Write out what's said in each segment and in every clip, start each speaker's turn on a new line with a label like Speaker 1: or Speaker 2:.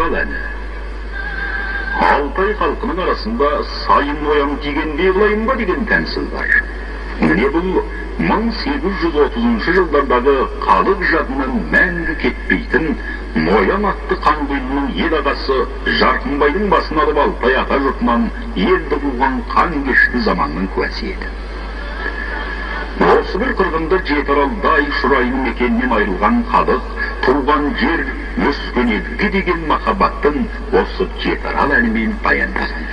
Speaker 1: Жетарал әні. Алтай халқының арасында сайын ояң тигендей қылайын ба деген тәмсіл бар. Міне бұл 1830 жылдардағы халық жадынан мәңгі кетпейтін Ноян атты қанқұйлының ел ағасы Жарқынбайдың басын алып Алтай ата жұртынан елді қуған қан кешті заманның куәсі еді. Осы бір қырғында Жетаралдай шұрайын мекеннен айырылған халық, туған жер, өскен елге деген махаббаттың осы Жетарал әнімен баяндаған.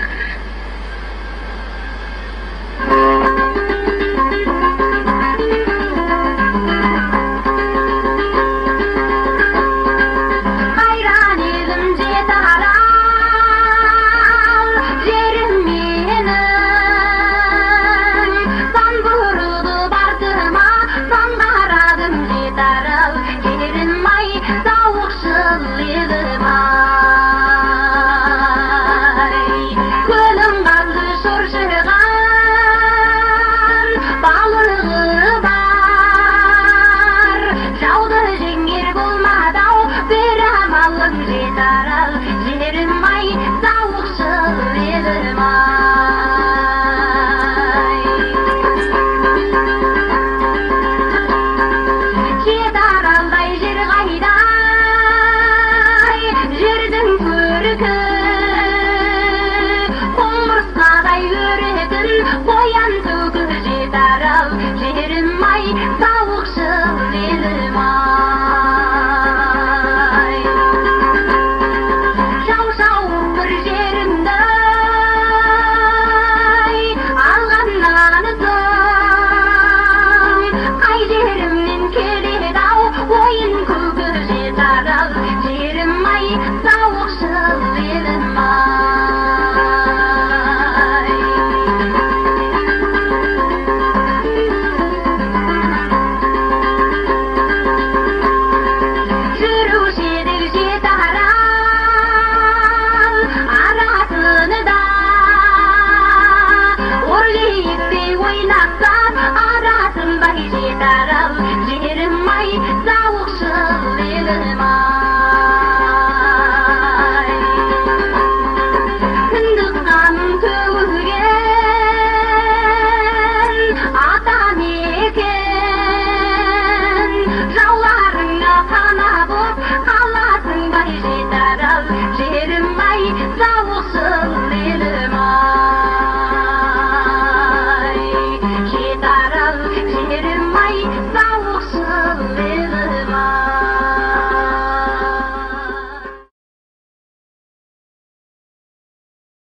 Speaker 2: Jeremiah